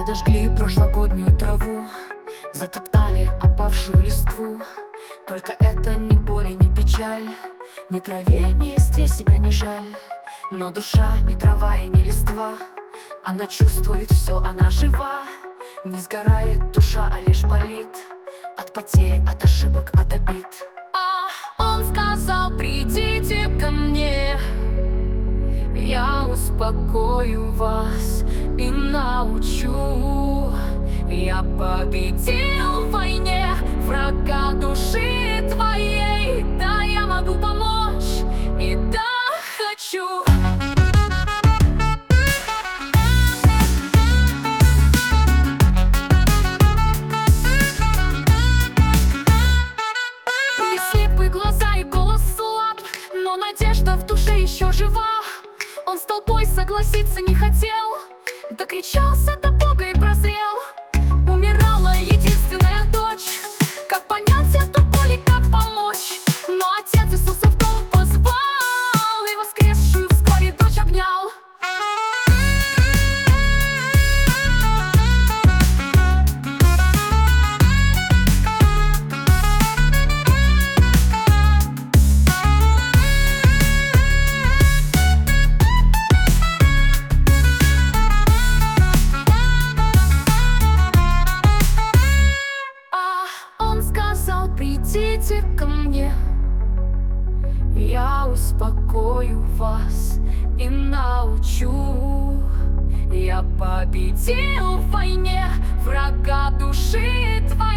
Подожгли прошлогоднюю траву, затоптали опавшую листву. Только это ни боль и ни печаль, ни траве, ни листве себя не жаль. Но душа не трава и не листва, она чувствует все, она жива. Не сгорает душа, а лишь болит от потерь, от ошибок, от обид. Он сказал: придите ко мне, я успокою вас и научу. Я победил в войне врага души твоей. Да, я могу помочь, и да, хочу. И слепые глаза, и голос слаб, но надежда в душе еще жива. Он с толпой согласиться не хотел, докричался до Бога и прозрел. Умирала единственная дочь, как понять эту боль и как помочь? Но отец Иисуса в дом позвал, и воскресшую вскоре дочь обнял. Придите ко мне, я успокою вас и научу. Я победил в войне врага души твоей.